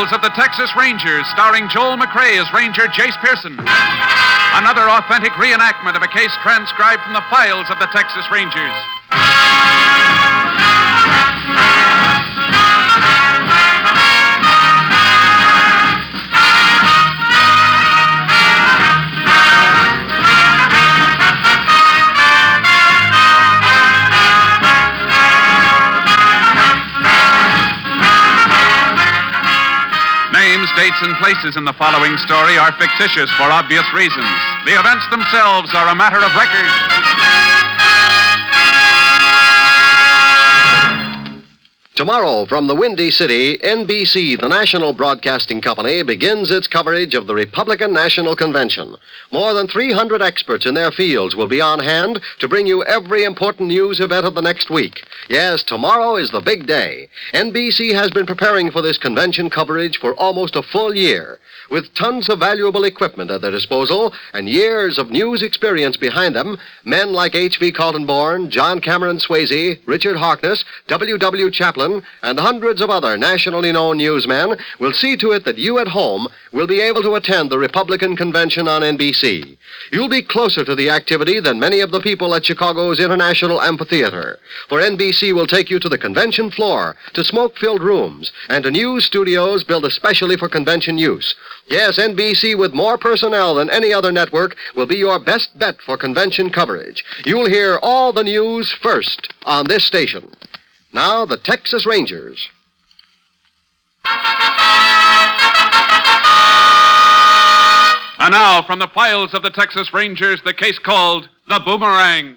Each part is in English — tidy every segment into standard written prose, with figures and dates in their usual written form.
Files of the Texas Rangers, starring Joel McRae as Ranger Jace Pearson. Another authentic reenactment of a case transcribed from the files of the Texas Rangers. Names, dates, and places in the following story are fictitious for obvious reasons. The events themselves are a matter of record. Tomorrow, from the Windy City, NBC, the national broadcasting company, begins its coverage of the Republican National Convention. More than 300 experts in their fields will be on hand to bring you every important news event of the next week. Yes, tomorrow is the big day. NBC has been preparing for this convention coverage for almost a full year. With tons of valuable equipment at their disposal and years of news experience behind them, men like H.V. Kaltenborn, John Cameron Swayze, Richard Harkness, W.W. Chaplin, and hundreds of other nationally known newsmen will see to it that you at home will be able to attend the Republican Convention on NBC. You'll be closer to the activity than many of the people at Chicago's International Amphitheater, for NBC will take you to the convention floor, to smoke-filled rooms, and to news studios built especially for convention use. Yes, NBC, with more personnel than any other network, will be your best bet for convention coverage. You'll hear all the news first on this station. Now, the Texas Rangers. And now, from the files of the Texas Rangers, the case called The Boomerang.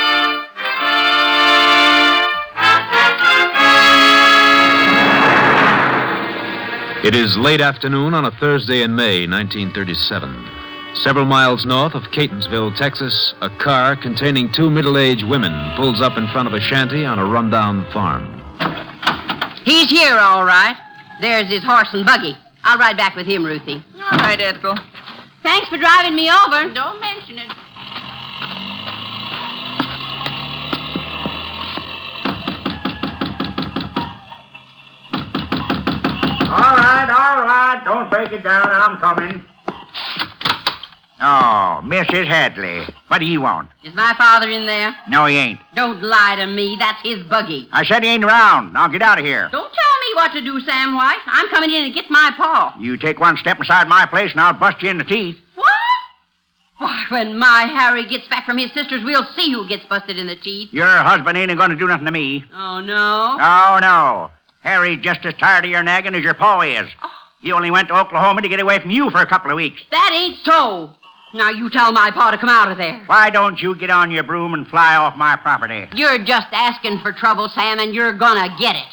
It is late afternoon on a Thursday in May, 1937. Several miles north of Catonsville, Texas, a car containing two middle-aged women pulls up in front of a shanty on a rundown farm. He's here, all right. There's his horse and buggy. I'll ride back with him, Ruthie. All right, Ethel. Thanks for driving me over. Don't mention it. All right. Don't break it down. I'm coming. Oh, Mrs. Hadley. What do you want? Is my father in there? No, he ain't. Don't lie to me. That's his buggy. I said he ain't around. Now get out of here. Don't tell me what to do, Sam White. I'm coming in and get my paw. You take one step inside my place and I'll bust you in the teeth. What? Why, when my Harry gets back from his sister's, we'll see who gets busted in the teeth. Your husband ain't going to do nothing to me. Oh, no? Oh, no. Harry's just as tired of your nagging as your pa is. Oh. He only went to Oklahoma to get away from you for a couple of weeks. That ain't so. Now you tell my pa to come out of there. Why don't you get on your broom and fly off my property? You're just asking for trouble, Sam, and you're gonna get it.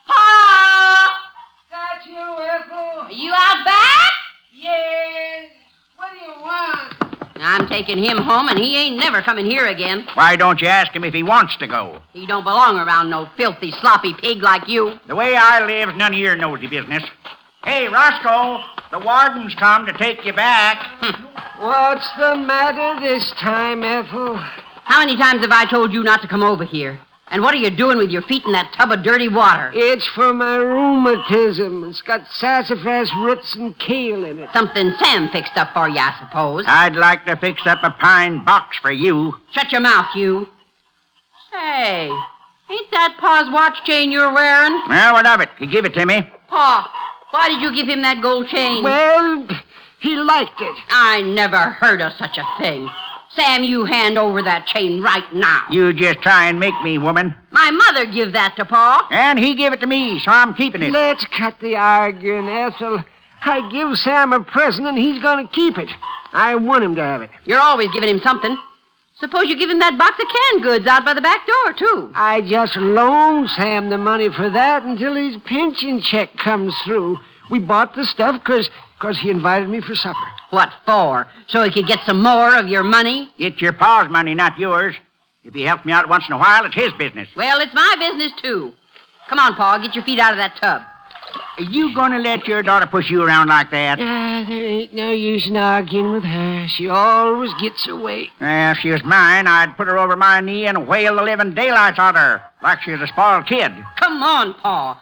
Pa! Got you, Ethel? Are you out back? Yes. What do you want? I'm taking him home, and he ain't never coming here again. Why don't you ask him if he wants to go? He don't belong around no filthy, sloppy pig like you. The way I live's none of your nosy business. Hey, Roscoe, the warden's come to take you back. What's the matter this time, Ethel? How many times have I told you not to come over here? And what are you doing with your feet in that tub of dirty water? It's for my rheumatism. It's got sassafras roots and kale in it. Something Sam fixed up for you, I suppose. I'd like to fix up a pine box for you. Shut your mouth, you. Say, ain't that Pa's watch chain you're wearing? Well, what of it? He give it to me. Pa, why did you give him that gold chain? Well, he liked it. I never heard of such a thing. Sam, you hand over that chain right now. You just try and make me, woman. My mother give that to Pa. And he gave it to me, so I'm keeping it. Let's cut the arguing, Ethel. I give Sam a present and he's going to keep it. I want him to have it. You're always giving him something. Suppose you give him that box of canned goods out by the back door, too. I just loaned Sam the money for that until his pension check comes through. We bought the stuff because he invited me for supper. What for? So he could get some more of your money? It's your pa's money, not yours. If he helps me out once in a while, it's his business. Well, it's my business, too. Come on, Pa, get your feet out of that tub. Are you going to let your daughter push you around like that? There ain't no use in arguing with her. She always gets her way. If she was mine, I'd put her over my knee and whale the living daylights out of her, like she was a spoiled kid. Come on, Pa.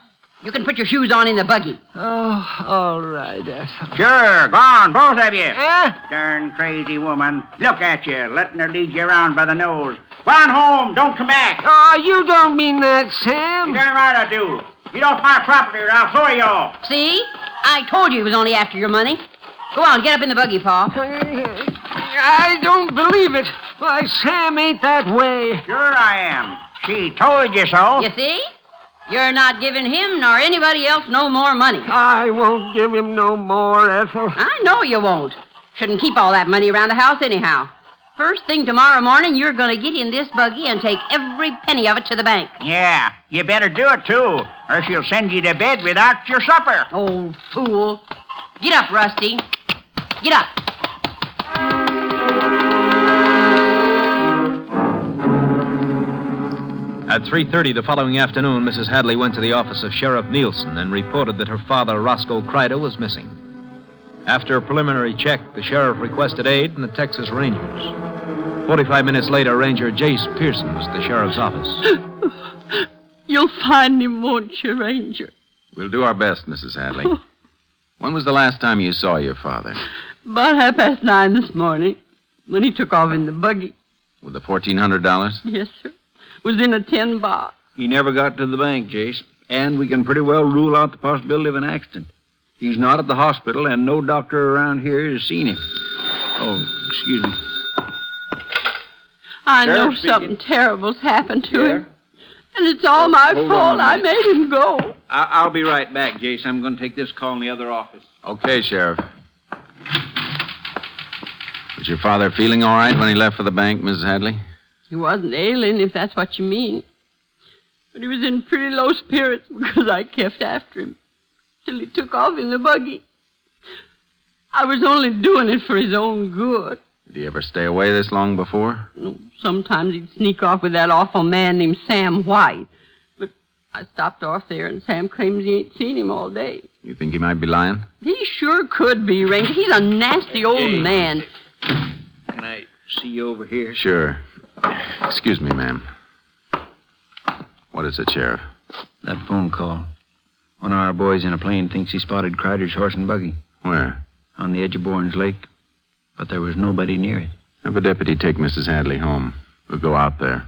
You can put your shoes on in the buggy. Oh, all right, Ethel. Sure, go on, both of you. Eh? Darn crazy woman. Look at you, letting her lead you around by the nose. Go on home, don't come back. Oh, you don't mean that, Sam. Darn right I do. You don't my property or I'll throw you off. See? I told you he was only after your money. Go on, get up in the buggy, Pa. I don't believe it. Why, Sam ain't that way. Sure I am. She told you so. You see? You're not giving him nor anybody else no more money. I won't give him no more, Ethel. I know you won't. Shouldn't keep all that money around the house anyhow. First thing tomorrow morning, you're going to get in this buggy and take every penny of it to the bank. Yeah, you better do it, too, or she'll send you to bed without your supper. Old fool. Get up, Rusty. Get up. At 3:30 the following afternoon, Mrs. Hadley went to the office of Sheriff Nielsen and reported that her father, Roscoe Crider, was missing. After a preliminary check, the sheriff requested aid from the Texas Rangers. 45 minutes later, Ranger Jace Pearson was at the sheriff's office. You'll find him, won't you, Ranger? We'll do our best, Mrs. Hadley. When was the last time you saw your father? About 9:30 this morning, when he took off in the buggy. With the $1,400? Yes, sir. Was in a tin box. He never got to the bank, Jace. And we can pretty well rule out the possibility of an accident. He's not at the hospital, and no doctor around here has seen him. Oh, excuse me. I know Sheriff something speaking. terrible's happened to Yeah? him. And it's all my Hold fault. on a I minute. made him go. I'll be right back, Jace. I'm going to take this call in the other office. Okay, Sheriff. Was your father feeling all right when he left for the bank, Mrs. Hadley? He wasn't ailing, if that's what you mean. But he was in pretty low spirits because I kept after him till he took off in the buggy. I was only doing it for his own good. Did he ever stay away this long before? Sometimes he'd sneak off with that awful man named Sam White. But I stopped off there, and Sam claims he ain't seen him all day. You think he might be lying? He sure could be, Ranger. He's a nasty old Hey. man. Can I see you over here? Sure. Excuse me, ma'am. What is it, Sheriff? That phone call. One of our boys in a plane thinks he spotted Crider's horse and buggy Where? on the edge of Bourne's Lake. But there was nobody near it. Have a deputy take Mrs. Hadley home. We'll go out there.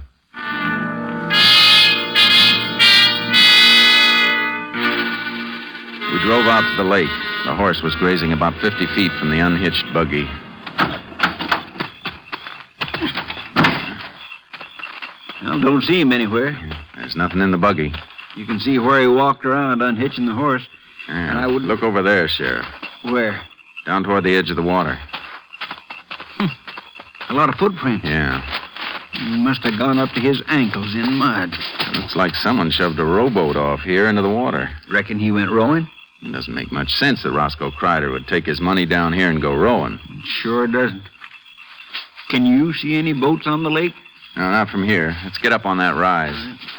We drove out to the lake. The horse was grazing about 50 feet from the unhitched buggy. Well, don't see him anywhere. There's nothing in the buggy. You can see where he walked around unhitching the horse. Yeah, And I would- look over there, Sheriff. Where? Down toward the edge of the water. A lot of footprints. Yeah. He must have gone up to his ankles in mud. Looks like someone shoved a rowboat off here into the water. Reckon he went rowing? It doesn't make much sense that Roscoe Crider would take his money down here and go rowing. Sure doesn't. Can you see any boats on the lake? No, not from here. Let's get up on that rise.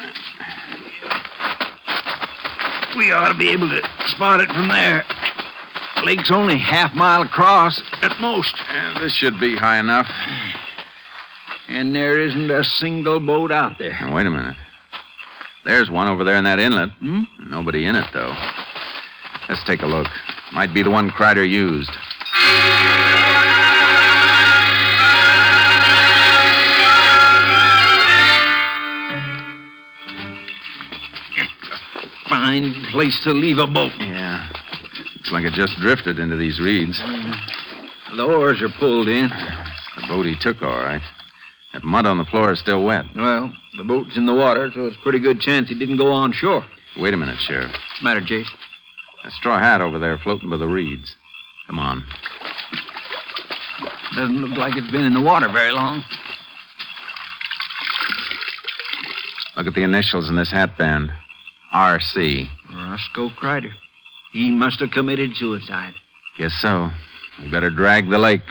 We ought to be able to spot it from there. The lake's only half-mile across at most. This should be high enough. And there isn't a single boat out there. Now, wait a minute. There's one over there in that inlet. Hmm? Nobody in it, though. Let's take a look. Might be the one Crider used. Fine place to leave a boat. Yeah. Looks like it just drifted into these reeds. The oars are pulled in. The boat he took, all right. That mud on the floor is still wet. Well, the boat's in the water, so it's a pretty good chance he didn't go on shore. Wait a minute, Sheriff. What's the matter, Jace? That straw hat over there floating by the reeds. Come on. Doesn't look like it's been in the water very long. Look at the initials in this hat band. R.C. Roscoe Crider. He must have committed suicide. Guess so. We better drag the lake.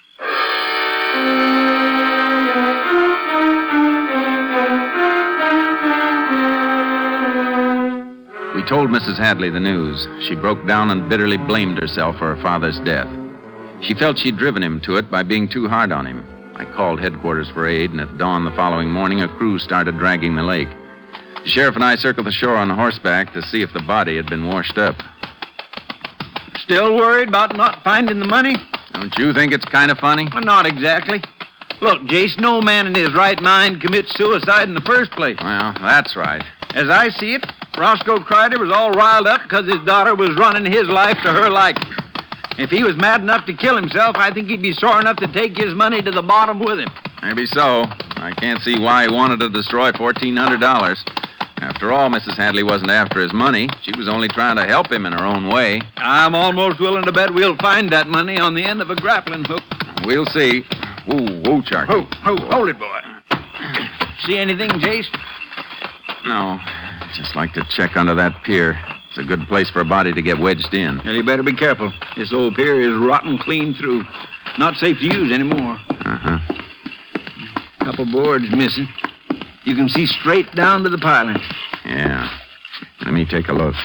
We told Mrs. Hadley the news. She broke down and bitterly blamed herself for her father's death. She felt she'd driven him to it by being too hard on him. I called headquarters for aid, and at dawn the following morning, a crew started dragging the lake. The sheriff and I circled the shore on horseback to see if the body had been washed up. Still worried about not finding the money? Don't you think it's kind of funny? Well, not exactly. Look, Jace, no man in his right mind commits suicide in the first place. Well, that's right. As I see it, Roscoe Crider was all riled up because his daughter was running his life to her liking. If he was mad enough to kill himself, I think he'd be sore enough to take his money to the bottom with him. Maybe so. I can't see why he wanted to destroy $1,400. After all, Mrs. Hadley wasn't after his money. She was only trying to help him in her own way. I'm almost willing to bet we'll find that money on the end of a grappling hook. We'll see. Whoa, Charlie. Hold it, boy. See anything, Jace? No. Just like to check under that pier. It's a good place for a body to get wedged in. Well, you better be careful. This old pier is rotten clean through. Not safe to use anymore. Uh-huh. Couple boards missing. You can see straight down to the piling. Yeah. Let me take a look.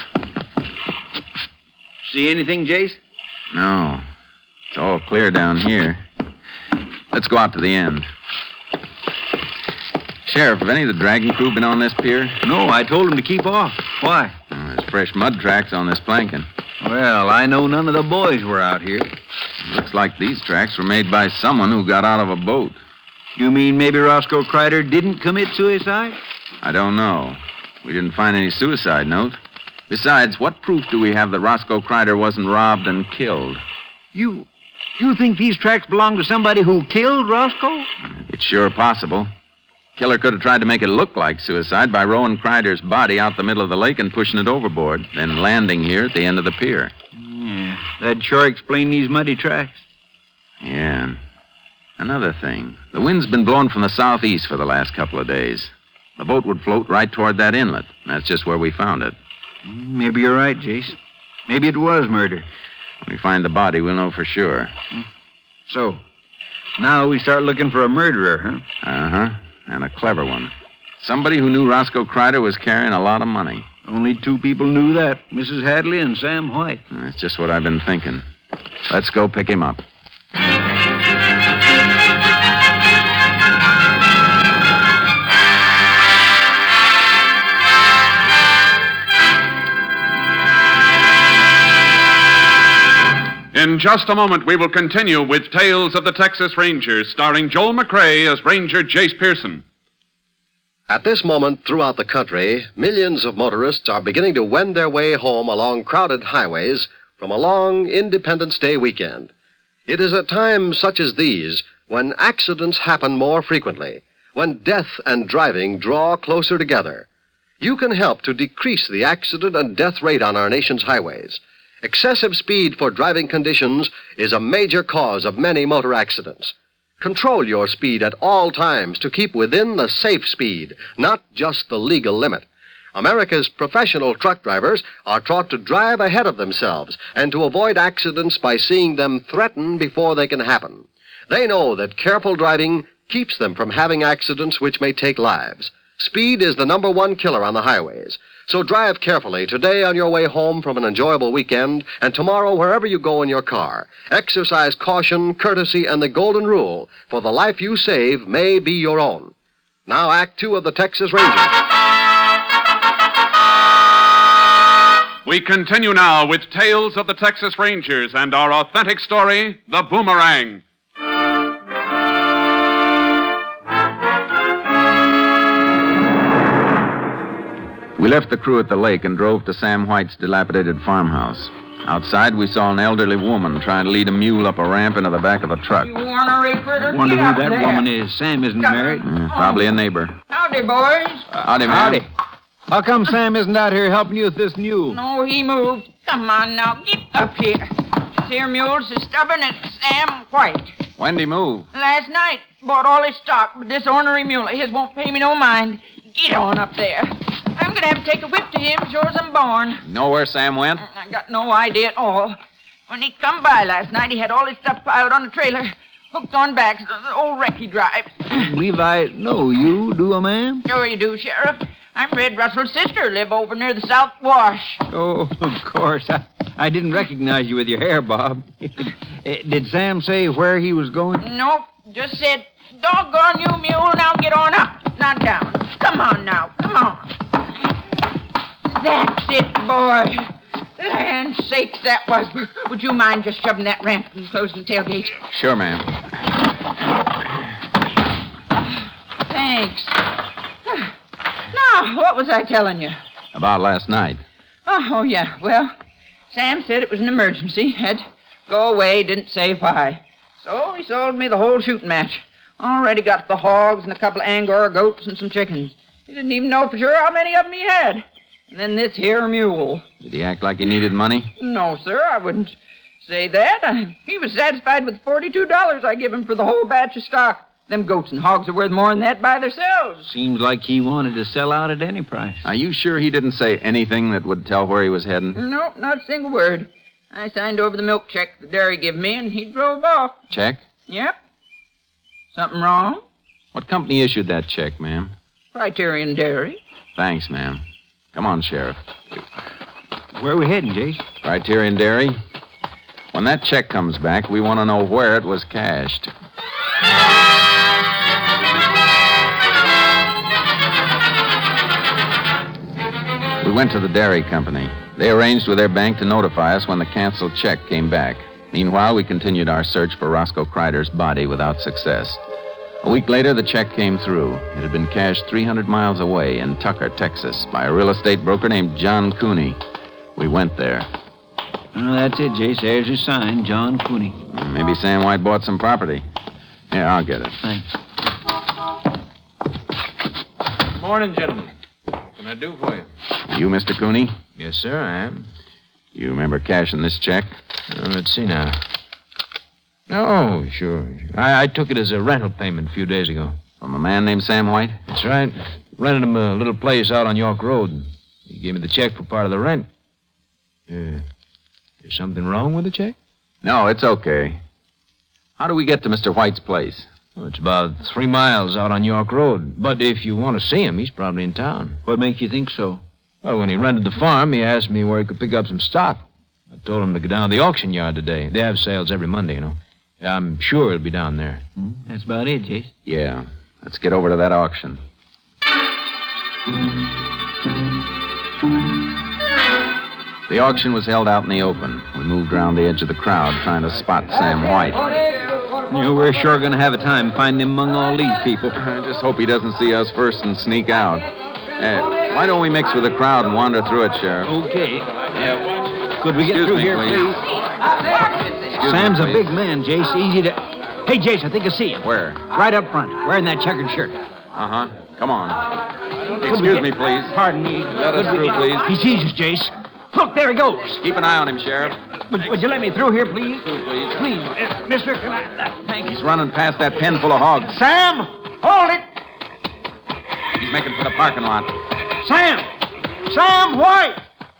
See anything, Jace? No. It's all clear down here. Let's go out to the end. Sheriff, have any of the dragging crew been on this pier? No, I told them to keep off. Why? There's fresh mud tracks on this planking. Well, I know none of the boys were out here. Looks like these tracks were made by someone who got out of a boat. You mean maybe Roscoe Crider didn't commit suicide? I don't know. We didn't find any suicide note. Besides, what proof do we have that Roscoe Crider wasn't robbed and killed? You think these tracks belong to somebody who killed Roscoe? It's sure possible. Killer could have tried to make it look like suicide by rowing Crider's body out the middle of the lake and pushing it overboard, then landing here at the end of the pier. Yeah, that'd sure explain these muddy tracks. Yeah. Another thing. The wind's been blowing from the southeast for the last couple of days. The boat would float right toward that inlet. That's just where we found it. Maybe you're right, Jace. Maybe it was murder. When we find the body, we'll know for sure. So, now we start looking for a murderer, huh? Uh-huh. And a clever one. Somebody who knew Roscoe Crider was carrying a lot of money. Only two people knew that, Mrs. Hadley and Sam White. That's just what I've been thinking. Let's go pick him up. In just a moment, we will continue with Tales of the Texas Rangers, starring Joel McCrea as Ranger Jace Pearson. At this moment, throughout the country, millions of motorists are beginning to wend their way home along crowded highways from a long Independence Day weekend. It is at times such as these when accidents happen more frequently, when death and driving draw closer together. You can help to decrease the accident and death rate on our nation's highways. Excessive speed for driving conditions is a major cause of many motor accidents. Control your speed at all times to keep within the safe speed, not just the legal limit. America's professional truck drivers are taught to drive ahead of themselves and to avoid accidents by seeing them threaten before they can happen. They know that careful driving keeps them from having accidents which may take lives. Speed is the number one killer on the highways. So drive carefully today on your way home from an enjoyable weekend, and tomorrow wherever you go in your car. Exercise caution, courtesy, and the golden rule, for the life you save may be your own. Now Act 2 of the Texas Rangers. We continue now with Tales of the Texas Rangers and our authentic story, The Boomerang. We left the crew at the lake and drove to Sam White's dilapidated farmhouse. Outside, we saw an elderly woman trying to lead a mule up a ramp into the back of a truck. Wonder who that woman is. Sam isn't married. Probably a neighbor. Howdy, boys. Howdy, ma'am. Howdy. How come Sam isn't out here helping you with this mule? No, he moved. Come on now, get up here. This here mule's as stubborn as Sam White. When'd he move? Last night, bought all his stock, but this ornery mule of his won't pay me no mind. Get on up there. I'm gonna have to take a whip to him, sure as I'm born. Know where Sam went? I got no idea at all. When he come by last night, he had all his stuff piled on the trailer, hooked on back, the old wreck he drives. Believe I know you, do a ma'am? Sure you do, Sheriff. I'm Red Russell's sister, live over near the South Wash. Oh, of course. I didn't recognize you with your hair, Bob. Did Sam say where he was going? Nope, just said, doggone you, mule, now get on up, not down. Come on now, come on. That's it, boy. Land sakes, that was. Would you mind just shoving that ramp and closing the tailgate? Sure, ma'am. Thanks. Now, what was I telling you? About last night. Oh, yeah. Well, Sam said it was an emergency. Had to go away, didn't say why. So he sold me the whole shooting match. Already got the hogs and a couple of Angora goats and some chickens. He didn't even know for sure how many of them he had. And then this here mule. Did he act like he needed money? No, sir, I wouldn't say that. He was satisfied with $42 I give him for the whole batch of stock. Them goats and hogs are worth more than that by themselves. Seems like he wanted to sell out at any price. Are you sure he didn't say anything that would tell where he was heading? Nope, not a single word. I signed over the milk check the dairy give me, and he drove off. Check? Yep. Something wrong? What company issued that check, ma'am? Criterion Dairy. Thanks, ma'am. Come on, Sheriff. Where are we heading, Jace? Criterion Dairy. When that check comes back, we want to know where it was cashed. We went to the dairy company. They arranged with their bank to notify us when the canceled check came back. Meanwhile, we continued our search for Roscoe Kreider's body without success. A week later, the check came through. It had been cashed 300 miles away in Tucker, Texas, by a real estate broker named John Cooney. We went there. Well, that's it, Jace. There's your sign, John Cooney. Maybe Sam White bought some property. Here, I'll get it. Thanks. Morning, gentlemen. What can I do for you? You, Mr. Cooney? Yes, sir, I am. You remember cashing this check? Let's see now. Oh, sure. I took it as a rental payment a few days ago. From a man named Sam White? That's right. Rented him a little place out on York Road. He gave me the check for part of the rent. Is something wrong with the check? No, it's okay. How do we get to Mr. White's place? Well, it's about 3 miles out on York Road. But if you want to see him, he's probably in town. What makes you think so? Well, when he rented the farm, he asked me where he could pick up some stock. I told him to go down to the auction yard today. They have sales every Monday, you know. I'm sure he'll be down there. That's about it, Jace. Yeah. Let's get over to that auction. The auction was held out in the open. We moved around the edge of the crowd trying to spot Sam White. You know, we're sure going to have a time finding him among all these people. I just hope he doesn't see us first and sneak out. Why don't we mix with the crowd and wander through it, Sheriff? Okay. Could we get Excuse through me, here, please. please? Sam's a big man, Jace. Easy to... Hey, Jace, I think I see him. Where? Right up front, wearing that checkered shirt. Uh-huh. Come on. Excuse me, please. Pardon me. Let us through, please. He sees us, Jace. Look, there he goes. Keep an eye on him, Sheriff. Would you let me through here, please? Please. Please, mister, can I... thank you. He's running past that pen full of hogs. Sam! Hold it! He's making for the parking lot. Sam! Sam White!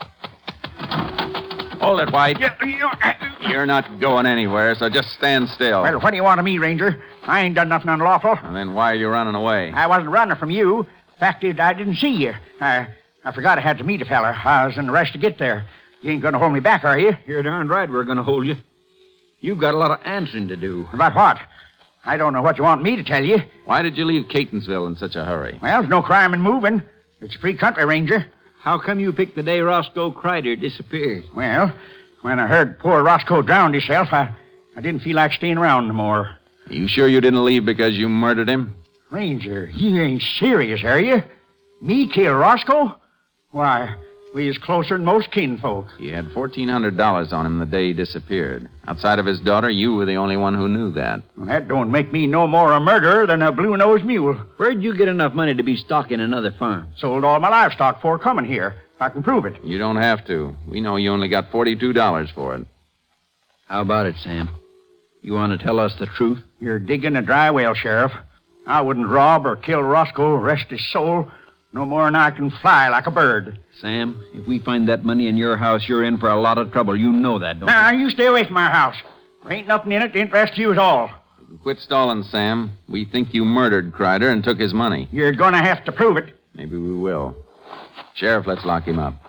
Hold it, White. You're not going anywhere, so just stand still. Well, what do you want of me, Ranger? I ain't done nothing unlawful. And then why are you running away? I wasn't running from you. Fact is, I didn't see you. I forgot I had to meet a feller. I was in a rush to get there. You ain't going to hold me back, are you? You're darn right we're going to hold you. You've got a lot of answering to do. About what? I don't know what you want me to tell you. Why did you leave Catonsville in such a hurry? Well, there's no crime in moving. It's a free country, Ranger. How come you picked the day Roscoe Kreider disappeared? Well, when I heard poor Roscoe drowned himself, I didn't feel like staying around no more. Are you sure you didn't leave because you murdered him? Ranger, you ain't serious, are you? Me kill Roscoe? Why, we is closer than most kinfolk. He had $1,400 on him the day he disappeared. Outside of his daughter, you were the only one who knew that. Well, that don't make me no more a murderer than a blue-nosed mule. Where'd you get enough money to be stocking another farm? Sold all my livestock before coming here. I can prove it. You don't have to. We know you only got $42 for it. How about it, Sam? You want to tell us the truth? You're digging a dry well, Sheriff. I wouldn't rob or kill Roscoe, rest his soul, no more than I can fly like a bird. Sam, if we find that money in your house, you're in for a lot of trouble. You know that, don't you? Now, you stay away from our house. There ain't nothing in it to interest you at all. Quit stalling, Sam. We think you murdered Kreider and took his money. You're going to have to prove it. Maybe we will. Sheriff, let's lock him up.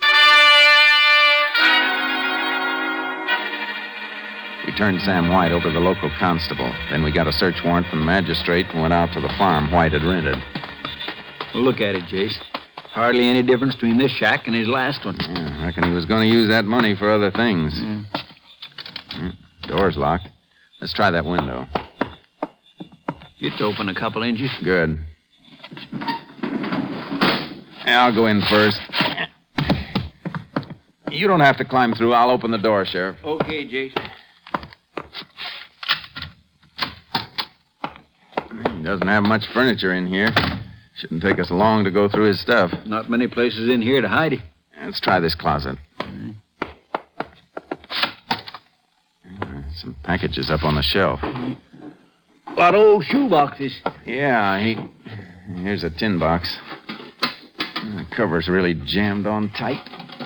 We turned Sam White over to the local constable. Then we got a search warrant from the magistrate and went out to the farm White had rented. Look at it, Jace. Hardly any difference between this shack and his last one. Yeah, I reckon he was going to use that money for other things. Door's locked. Let's try that window. It's open a couple inches. Good. Yeah, I'll go in first. You don't have to climb through. I'll open the door, Sheriff. Okay, Jason. He doesn't have much furniture in here. Shouldn't take us long to go through his stuff. Not many places in here to hide it. Let's try this closet. Some packages up on the shelf. A lot of old shoe boxes. Yeah, here's a tin box. The cover's really jammed on tight.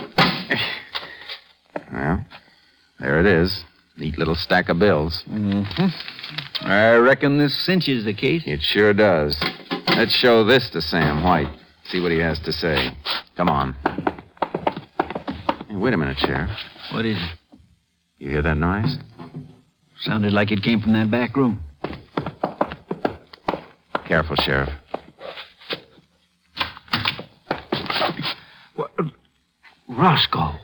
Well, there it is. Neat little stack of bills. I reckon this cinches the case. It sure does. Let's show this to Sam White. See what he has to say. Come on. Hey, wait a minute, Sheriff. What is it? You hear that noise? Sounded like it came from that back room. Careful, Sheriff. What? Roscoe.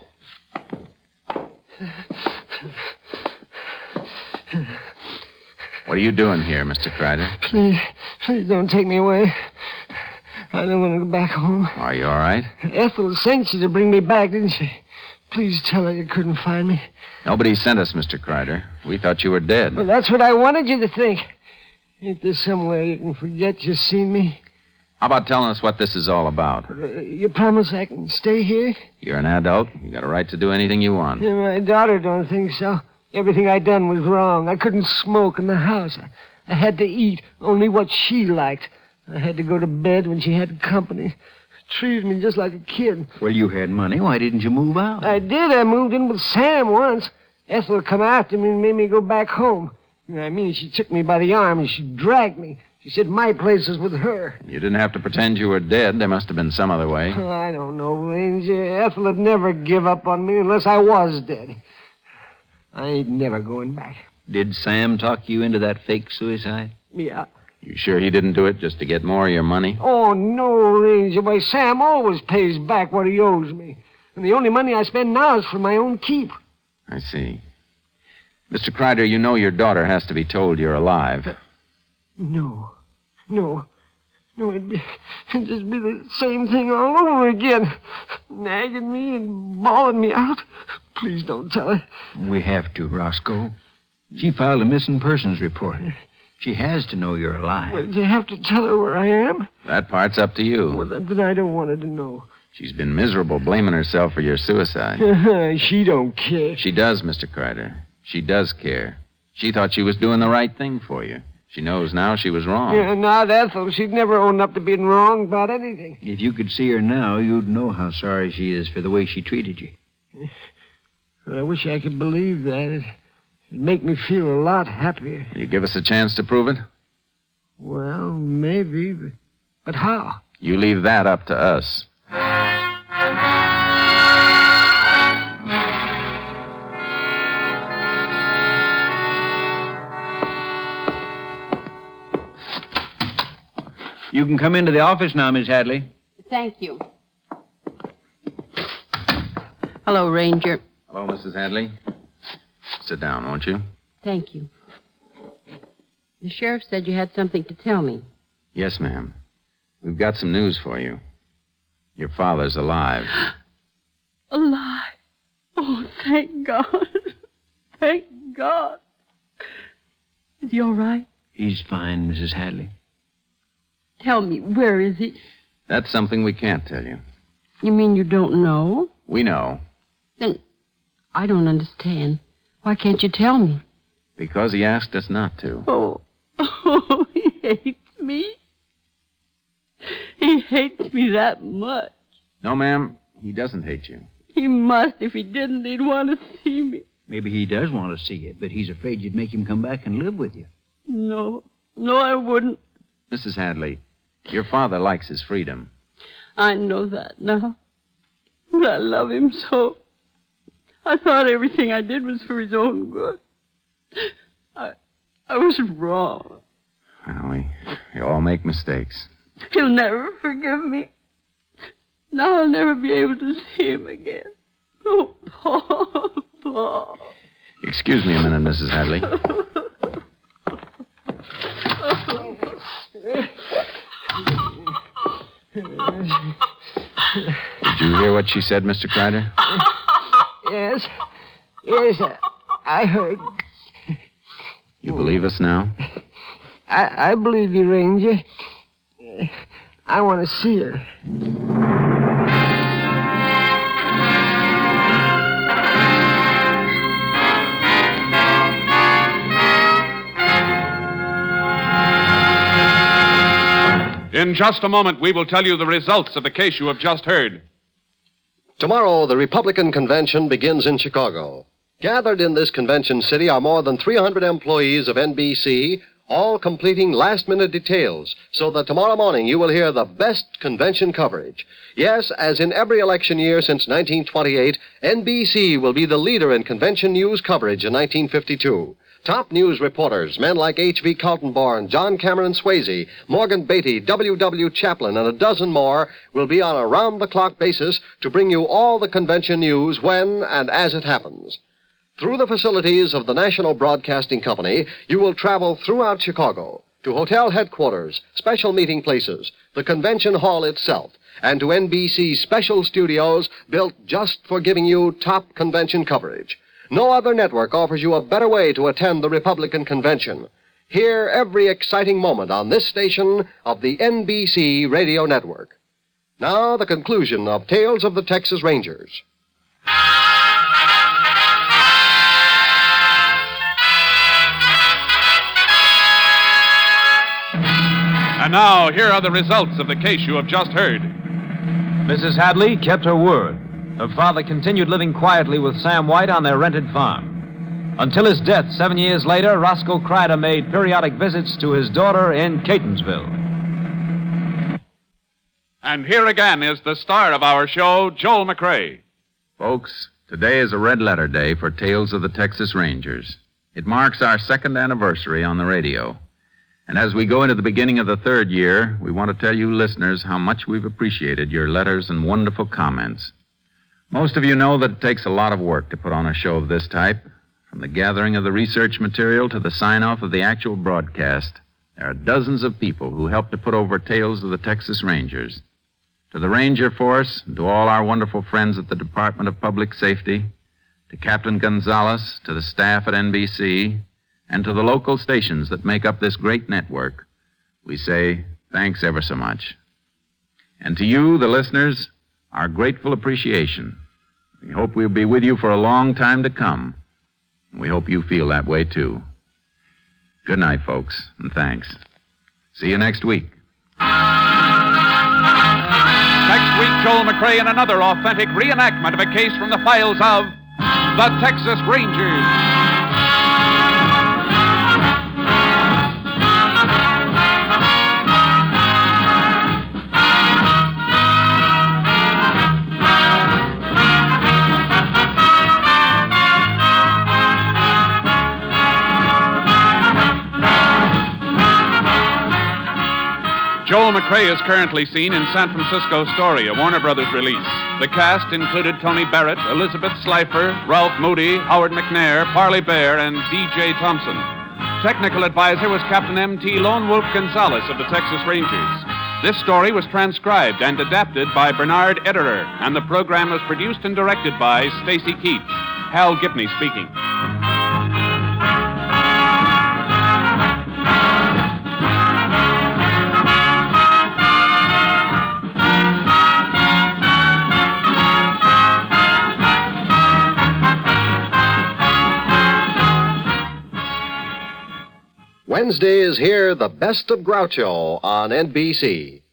What are you doing here, Mr. Crider? Please don't take me away. I don't want to go back home. Are you all right? Ethel sent you to bring me back, didn't she? Please tell her you couldn't find me. Nobody sent us, Mr. Crider. We thought you were dead. Well, that's what I wanted you to think. Ain't there some way you can forget you seen me? How about telling us what this is all about? You promise I can stay here? You're an adult. You got a right to do anything you want. Yeah, my daughter don't think so. Everything I done was wrong. I couldn't smoke in the house. I had to eat only what she liked. I had to go to bed when she had company. Treated me just like a kid. Well, you had money. Why didn't you move out? I did. I moved in with Sam once. Ethel come after me and made me go back home. I mean, she took me by the arm and she dragged me. She said my place is with her. You didn't have to pretend you were dead. There must have been some other way. Oh, I don't know, Ranger. Ethel would never give up on me unless I was dead. I ain't never going back. Did Sam talk you into that fake suicide? Yeah. You sure he didn't do it just to get more of your money? Oh, no, Ranger. Why, Sam always pays back what he owes me. And the only money I spend now is for my own keep. I see. Mr. Crider, you know your daughter has to be told you're alive. No. It'd just be the same thing all over again. Nagging me and bawling me out. Please don't tell her. We have to, Roscoe. She filed a missing persons report. She has to know you're alive. Well, do you have to tell her where I am? That part's up to you. Well, then I don't want her to know. She's been miserable blaming herself for your suicide. She don't care. She does, Mr. Crider. She does care. She thought she was doing the right thing for you. She knows now she was wrong. Yeah, not Ethel. She'd never own up to being wrong about anything. If you could see her now, you'd know how sorry she is for the way she treated you. Well, I wish I could believe that. It'd make me feel a lot happier. You give us a chance to prove it? Well, maybe, but how? You leave that up to us. You can come into the office now, Miss Hadley. Thank you. Hello, Ranger. Hello, Mrs. Hadley. Sit down, won't you? Thank you. The sheriff said you had something to tell me. Yes, ma'am. We've got some news for you. Your father's alive. Alive? Oh, thank God. Thank God. Is he all right? He's fine, Mrs. Hadley. Tell me, where is he? That's something we can't tell you. You mean you don't know? We know. Then I don't understand. Why can't you tell me? Because he asked us not to. Oh, he hates me. He hates me that much. No, ma'am, he doesn't hate you. He must. If he didn't, he'd want to see me. Maybe he does want to see you, but he's afraid you'd make him come back and live with you. No, I wouldn't. Mrs. Hadley, your father likes his freedom. I know that now. But I love him so. I thought everything I did was for his own good. I was wrong. Well, we all make mistakes. He'll never forgive me. Now I'll never be able to see him again. Oh, Paul. Excuse me a minute, Mrs. Hadley. Did you hear what she said, Mr. Kreider? Yes, I heard. You believe us now? I believe you, Ranger. I want to see her. In just a moment, we will tell you the results of the case you have just heard. Tomorrow, the Republican convention begins in Chicago. Gathered in this convention city are more than 300 employees of NBC, all completing last-minute details, so that tomorrow morning you will hear the best convention coverage. Yes, as in every election year since 1928, NBC will be the leader in convention news coverage in 1952. Top news reporters, men like H.V. Kaltenborn, John Cameron Swayze, Morgan Beatty, W.W. Chaplin, and a dozen more will be on a round-the-clock basis to bring you all the convention news when and as it happens. Through the facilities of the National Broadcasting Company, you will travel throughout Chicago to hotel headquarters, special meeting places, the convention hall itself, and to NBC's special studios built just for giving you top convention coverage. No other network offers you a better way to attend the Republican convention. Hear every exciting moment on this station of the NBC Radio Network. Now, the conclusion of Tales of the Texas Rangers. And now, here are the results of the case you have just heard. Mrs. Hadley kept her word. Her father continued living quietly with Sam White on their rented farm. Until his death 7 years later, Roscoe Kreider made periodic visits to his daughter in Catonsville. And here again is the star of our show, Joel McCrea. Folks, today is a red-letter day for Tales of the Texas Rangers. It marks our second anniversary on the radio. And as we go into the beginning of the third year, we want to tell you listeners how much we've appreciated your letters and wonderful comments. Most of you know that it takes a lot of work to put on a show of this type. From the gathering of the research material to the sign-off of the actual broadcast, there are dozens of people who help to put over Tales of the Texas Rangers. To the Ranger Force, and to all our wonderful friends at the Department of Public Safety, to Captain Gonzalez, to the staff at NBC, and to the local stations that make up this great network, we say thanks ever so much. And to you, the listeners, our grateful appreciation. We hope we'll be with you for a long time to come. We hope you feel that way, too. Good night, folks, and thanks. See you next week. Next week, Joel McCrea in another authentic reenactment of a case from the files of the Texas Rangers. Joel McCrea is currently seen in San Francisco Story, a Warner Brothers release. The cast included Tony Barrett, Elizabeth Slifer, Ralph Moody, Howard McNair, Parley Bear, and D.J. Thompson. Technical advisor was Captain M.T. Lone Wolf Gonzalez of the Texas Rangers. This story was transcribed and adapted by Bernard Ederer, and the program was produced and directed by Stacy Keach. Hal Gibney speaking. Wednesday is here, the best of Groucho on NBC.